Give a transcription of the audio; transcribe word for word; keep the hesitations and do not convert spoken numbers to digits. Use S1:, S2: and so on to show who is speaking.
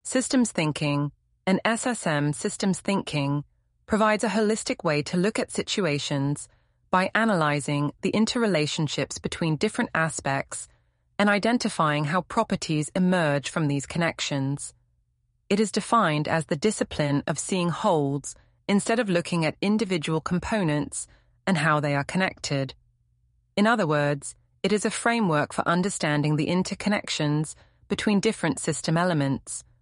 S1: Systems thinking, and S S M systems thinking, provides a holistic way to look at situations by analyzing the interrelationships between different aspects and identifying how properties emerge from these connections. It is defined as the discipline of seeing wholes instead of looking at individual components and how they are connected. In other words, it is a framework for understanding the interconnections between different system elements,